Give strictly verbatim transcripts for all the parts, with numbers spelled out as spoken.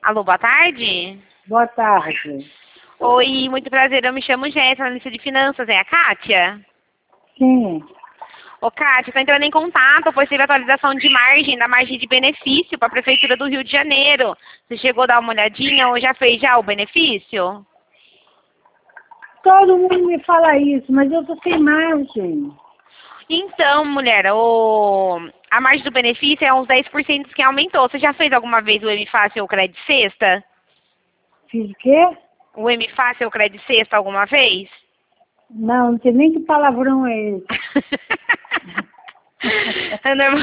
Alô, boa tarde. Boa tarde. Oi, muito prazer. Eu me chamo Jéssica, analista de finanças. É a Kátia? Sim. Ô, Kátia, estou entrando em contato, pois teve atualização de margem, da margem de benefício para a Prefeitura do Rio de Janeiro. Você chegou a dar uma olhadinha ou já fez já o benefício? Todo mundo me fala isso, mas eu tô sem margem. Então, mulher, o... a margem do benefício é uns dez por cento que aumentou. Você já fez alguma vez o M Fácil ou Credit Sexta? Fiz o quê? O M Fácil ou Credit Sexta alguma vez? Não, não sei nem que palavrão é esse. É, normal.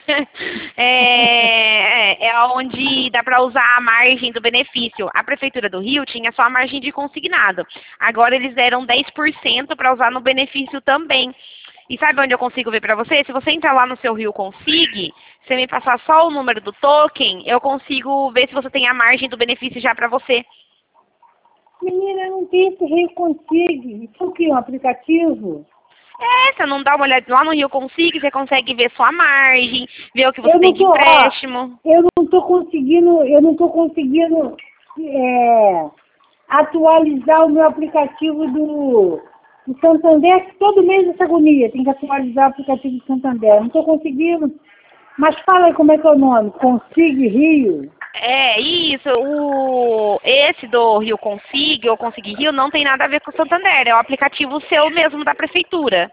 é, é, é onde dá para usar a margem do benefício. A Prefeitura do Rio tinha só a margem de consignado. Agora eles deram dez por cento para usar no benefício também. E sabe onde eu consigo ver para você? Se você entrar lá no seu Rio Consig, você me passar só o número do token, eu consigo ver se você tem a margem do benefício já para você. Menina, eu não tenho esse Rio Consig. Isso aqui é um aplicativo? É, você não dá uma olhada lá no Rio Consig, você consegue ver sua margem, ver o que você Eu tem não de tô, empréstimo. ó, eu não tô conseguindo, eu não tô conseguindo é, atualizar o meu aplicativo do, do Santander, que todo mês essa agonia, tem que atualizar o aplicativo do Santander. Não tô conseguindo. Mas fala aí como é que é o nome, Consig Rio. É, isso, o, esse do Rio Consig ou Consig Rio não tem nada a ver com o Santander, é o aplicativo seu mesmo da Prefeitura.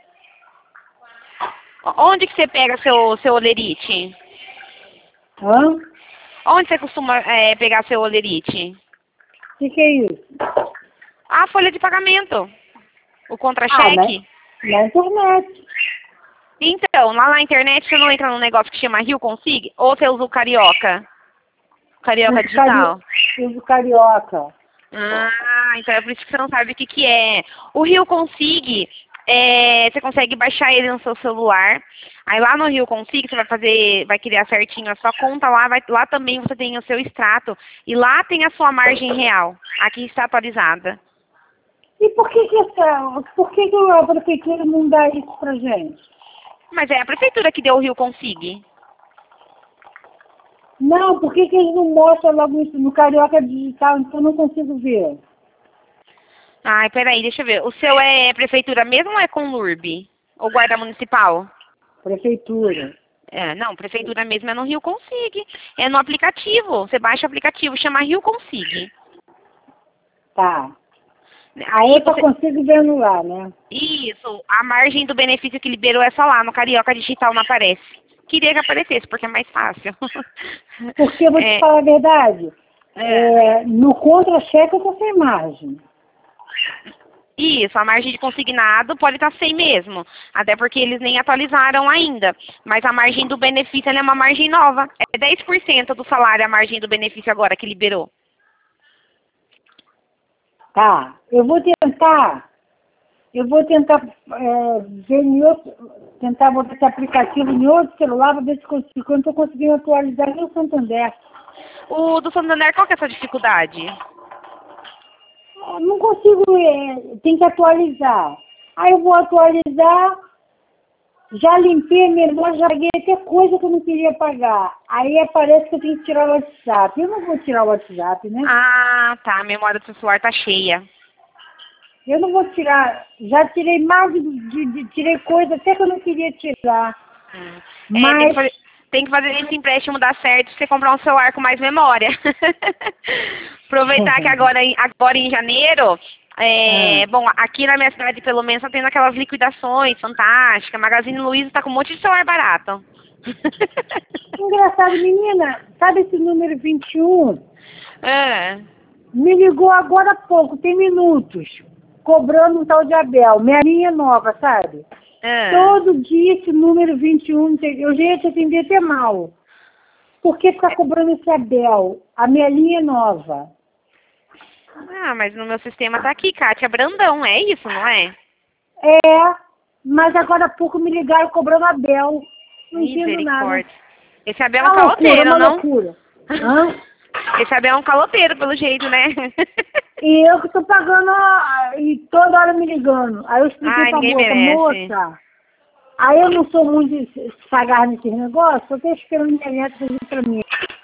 Onde que você pega seu, seu olerite? Hã? Onde você costuma é, pegar seu olerite? O que, que é isso? A folha de pagamento, o Ah, contra-cheque. na, na internet. Então, lá na internet você não entra num negócio que chama Rio Consig? Ou você usa o Carioca? Carioca Uso Digital? cari... uso carioca. Ah, então é por isso que você não sabe o que, que é. O Rio Consig, é, você consegue baixar ele no seu celular. Aí lá no Rio Consig você vai fazer, vai criar certinho a sua conta lá, vai, lá também você tem o seu extrato. E lá tem a sua margem real. Aqui está atualizada. E por que que, essa, por que que a prefeitura não dá isso pra gente? Mas é a prefeitura que deu o Rio Consig. Não, por que que eles não mostram logo isso no Carioca Digital, então eu não consigo ver? Ai, peraí, deixa eu ver. O seu é prefeitura mesmo ou é com L U R B? Ou guarda municipal? Prefeitura. É, não, prefeitura mesmo é no Rio Consig. É no aplicativo. Você baixa o aplicativo, chama Rio Consig. Tá. Aí Aí eu só você... consigo ver no lá, né? Isso, a margem do benefício que liberou é só lá, no Carioca Digital não aparece. Queria que aparecesse, porque é mais fácil. Porque eu vou te é, falar a verdade. é, É, no contra-cheque eu tô sem margem. isso, a margem de consignado pode estar sem mesmo. Até porque eles nem atualizaram ainda. Mas a margem do benefício ela é uma margem nova. É dez por cento do salário a margem do benefício agora que liberou. Tá. Eu vou tentar. Eu vou tentar é, ver em outro, tentar botar esse aplicativo em outro celular para ver se consigo. Eu não estou conseguindo atualizar nem o Santander. O do Santander, qual que é a sua dificuldade? Eu não consigo, é, tem que atualizar. Aí eu vou atualizar, já limpei a memória, já paguei até coisa que eu não queria pagar. Aí aparece que eu tenho que tirar o WhatsApp. Eu não vou tirar o WhatsApp, né? Ah, tá. A memória do seu celular tá cheia. Eu não vou tirar, já tirei mais de, de, de tirei coisa até que eu não queria tirar. Hum. É, tem que, Mas, fazer, tem que fazer esse empréstimo dar certo pra você comprar um celular com mais memória. Aproveitar que agora, em- agora em janeiro, é, ah, bom, aqui na minha cidade pelo menos tá tendo aquelas liquidações fantásticas. Magazine Luiza tá com um monte de celular barato. engraçado, menina, sabe esse número vinte e um? É. Me ligou agora há pouco, tem minutos, cobrando um tal de Abel, minha linha nova, sabe? É. Todo dia esse número vinte e um, eu já ia te atender até mal. Por que ficar cobrando esse Abel? A minha linha é nova. Ah, mas no meu sistema tá aqui, Kátia Brandão, é isso, não é? É, mas agora há pouco me ligaram cobrando Abel. Não entendo nada. Misericórdia. Esse Abel é um Uma loucura, caloteiro, uma não? loucura. Hã? Esse Abel é um caloteiro, pelo jeito, né? E eu que tô pagando, ah, e toda hora me ligando. Aí eu expliquei Ai, pra ninguém moça, merece. moça, aí eu não sou muito de pagar nesse negócio, eu tô esperando a internet fazer pra mim.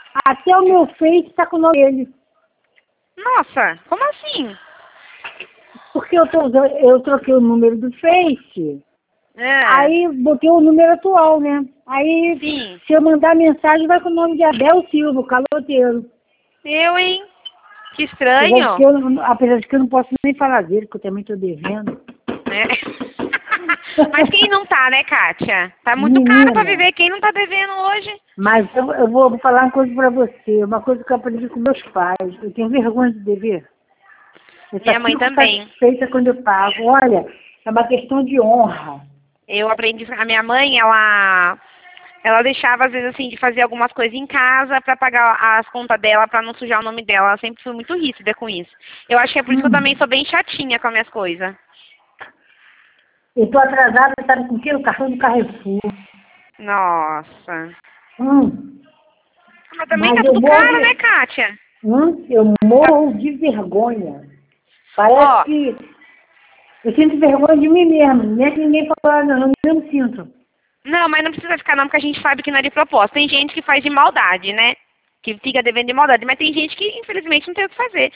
Até o meu Face tá com o nome dele. Nossa, como assim? Porque eu, tô, usando- eu troquei o número do Face, É, aí botei o número atual, né? Aí, sim. se eu mandar mensagem, vai com o nome de Abel Silva, o caloteiro. Eu, hein? Que Apesar de que estranho. eu, não- apesar de que eu não posso nem falar dele, que eu também tô devendo. É. Mas quem não tá, né, Kátia? Tá muito caro pra Menina, viver. Quem não tá devendo hoje? mas eu, eu vou falar uma coisa pra você, uma coisa que eu aprendi com meus pais. Eu tenho vergonha de dever. Eu só Minha mãe fico também. satisfeita quando eu pago. Olha, é uma questão de honra. Eu aprendi, a minha mãe, ela ela deixava às vezes assim de fazer algumas coisas em casa pra pagar as contas dela pra não sujar o nome dela. Ela sempre foi muito ríspida com isso. Eu acho que é por isso que eu Hum. também sou bem chatinha com as minhas coisas. Eu tô atrasada, sabe com o quê? O cartão do Carrefour. Nossa. Hum. Mas também tá Mas eu tudo morro caro, né, de, Kátia? hum, eu morro de vergonha. Parece Ó, que eu sinto vergonha de mim mesmo. Nem é que ninguém fala, não, eu não me sinto. não, mas não precisa ficar não, porque a gente sabe que não é de propósito. Tem gente que faz de maldade, né? Que fica devendo de maldade, mas tem gente que infelizmente não tem o que fazer.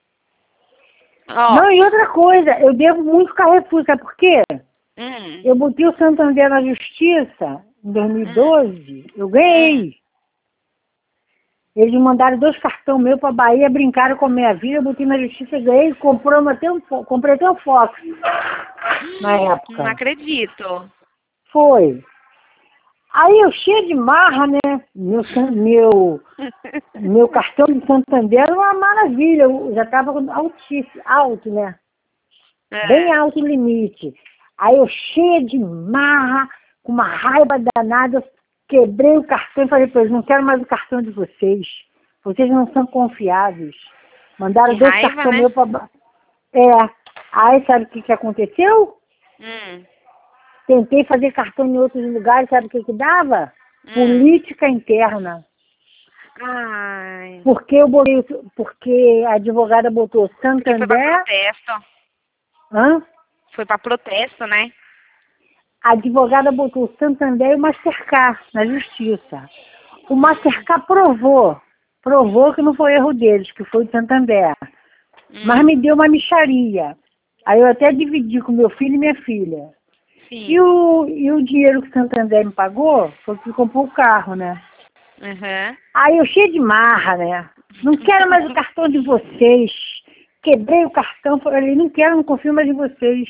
Ó, Não, e outra coisa, eu devo muito Carrefour, sabe por quê? hum, Eu botei o Santander na justiça em dois mil e hum, doze, eu hum. ganhei. Eles me mandaram dois cartões meus para Bahia, brincaram com a minha vida, eu botei na justiça, ganhei, compramos até um, fo- comprei até um Fox na Não época. acredito. Foi. Aí eu cheio de marra, né? Meu, san- meu, meu cartão de Santander era uma maravilha, eu já estava altíssimo, alto, né? Bem É. alto o limite. Aí eu cheia de marra, com uma raiva danada, eu quebrei o cartão e falei para eles, não quero mais o cartão de vocês. Vocês não são confiáveis. Que Mandaram dois raiva, cartões né? meus para... É. Aí sabe o que, que aconteceu? Hum, Tentei fazer cartão em outros lugares, sabe o que, que dava? hum. Política interna. Ai. Porque eu botei, porque a advogada botou Porque foi pra Santander, protesto. hã? Foi pra protesto, né? A advogada botou o Santander e o Mastercard na justiça. O Mastercard provou, provou que não foi erro deles, que foi o Santander. Mas Hum, me deu uma mixaria. Aí eu até dividi com meu filho e minha filha. E sim. o, e o dinheiro que o Santander me pagou foi que comprou o carro, né? Uhum. Aí eu cheio de marra, né? Não quero mais o cartão de vocês. Quebrei o cartão, falei, não quero, não confio mais em vocês.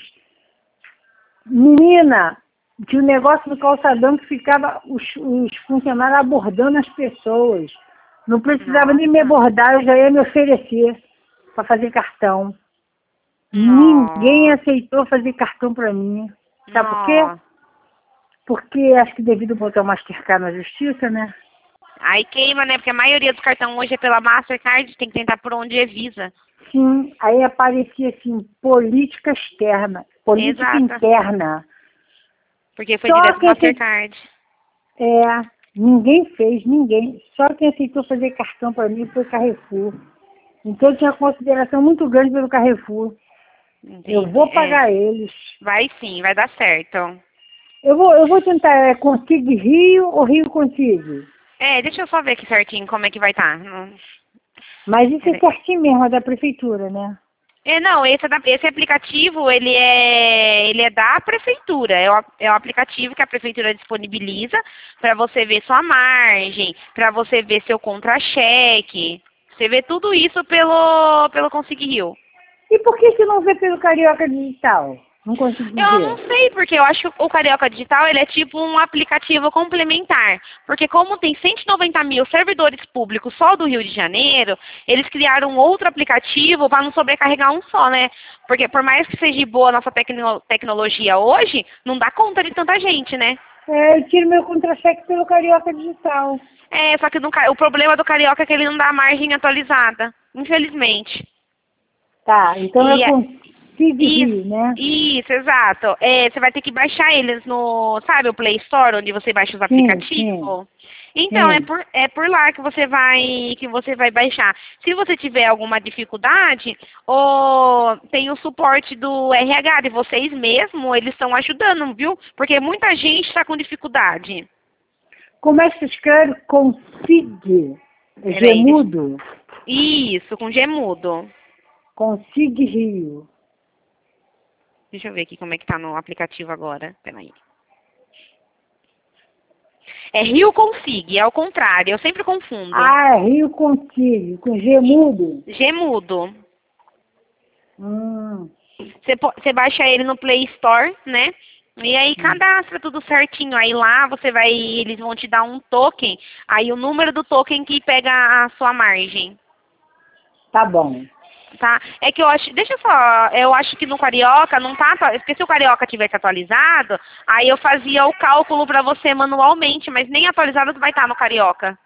Menina, tinha um negócio no calçadão que ficava os, os funcionários abordando as pessoas. Não precisava nem me Nossa. abordar, eu já ia me oferecer para fazer cartão. Ninguém Nossa. aceitou fazer cartão para mim. Sabe por quê? Nossa. Porque acho que devido botar o Mastercard na justiça, né? Aí queima, né? Porque a maioria dos cartões hoje é pela Mastercard, tem que tentar por onde é Visa. Sim, aí aparecia assim, política externa, política Exato. interna. Porque foi Só direto do quem aceitou, Mastercard. é, ninguém fez, ninguém. Só quem aceitou fazer cartão para mim foi o Carrefour. Então eu tinha consideração muito grande pelo Carrefour. Eu Entendi. vou É. pagar eles. Vai sim, vai dar certo. Eu vou, eu vou tentar, é, consigo Rio ou Rio consigo? É, deixa eu só ver aqui certinho como é que vai estar. Tá. Mas isso é certinho mesmo, é da prefeitura, né? É, não, esse, é da- esse aplicativo, ele é, ele é da prefeitura. É o, é o aplicativo que a prefeitura disponibiliza para você ver sua margem, para você ver seu contra-cheque. Você vê tudo isso pelo, pelo Consegui Rio. E por que você não vê pelo Carioca Digital? Não consigo Eu não ver. sei, porque eu acho que o Carioca Digital ele é tipo um aplicativo complementar. Porque como tem cento e noventa mil servidores públicos só do Rio de Janeiro, eles criaram um outro aplicativo para não sobrecarregar um só, né? Porque por mais que seja boa a nossa tecno tecnologia hoje, não dá conta de tanta gente, né? É, eu tiro meu contra-cheque pelo Carioca Digital. É, só que no ca- o problema do Carioca é que ele não dá margem atualizada, infelizmente. Tá, então eu E é- consigo Isso, Rio, né? isso, exato. É, você vai ter que baixar eles no, sabe, o Play Store, onde você baixa os Sim, sim, aplicativos. Então, é sim. por, é por lá que você vai que você vai baixar. Se você tiver alguma dificuldade, ou tem o suporte do R H de vocês mesmo, eles estão ajudando, viu? Porque muita gente está com dificuldade. Como é que se escreve? Consigue. É Peraí, Gemudo? Isso, com G mudo. Consig Rio. Deixa eu ver aqui como é que tá no aplicativo agora. Peraí. É Rio Consig, é ao contrário, eu sempre confundo. Ah, Rio Consig, com Gemudo? G mudo. Hum, Você, po- você baixa ele no Play Store, né? E aí cadastra tudo certinho. Aí lá você vai, eles vão te dar um token. Aí o número do token que pega a sua margem, tá bom. tá? É que eu acho, deixa eu só, eu acho que no Carioca não tá, atu- porque se o Carioca tivesse atualizado, aí eu fazia o cálculo pra você manualmente, mas nem atualizado vai estar no Carioca.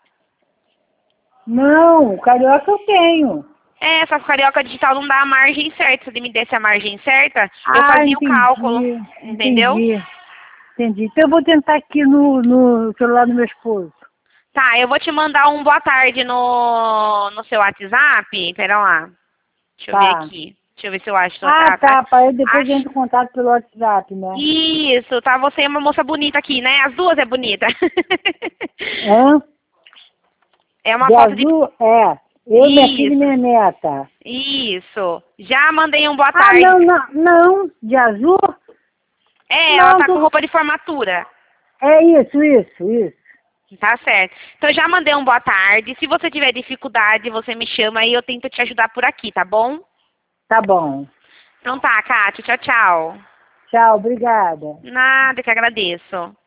Não, Carioca eu tenho. É, só que o Carioca Digital não dá a margem certa. Se ele me desse a margem certa, eu Ah, fazia o cálculo, entendi, entendeu? entendi, entendi. Então eu vou tentar aqui no, no celular do meu esposo. Tá, eu vou te mandar um boa tarde no, no seu WhatsApp. Pera lá. Deixa eu ver Tá. aqui. Deixa eu ver se eu acho. Ah, Ah, tá. tá, para eu depois Acho... entro em contato pelo WhatsApp, né? Isso, tá você é uma moça bonita aqui, né? As duas é bonita. Hã? É uma De foto de... azul? É. Eu, minha filha e Isso, minha neta. isso. Já mandei um boa Ah, tarde. não, não, não. De azul? É, ela Não, tá com tô... roupa de formatura. é isso, isso, isso. Tá certo. Então já mandei um boa tarde. Se você tiver dificuldade, você me chama e eu tento te ajudar por aqui, tá bom? Tá bom. Então tá, Kátia. Tchau, tchau. Tchau, obrigada. Nada, que agradeço.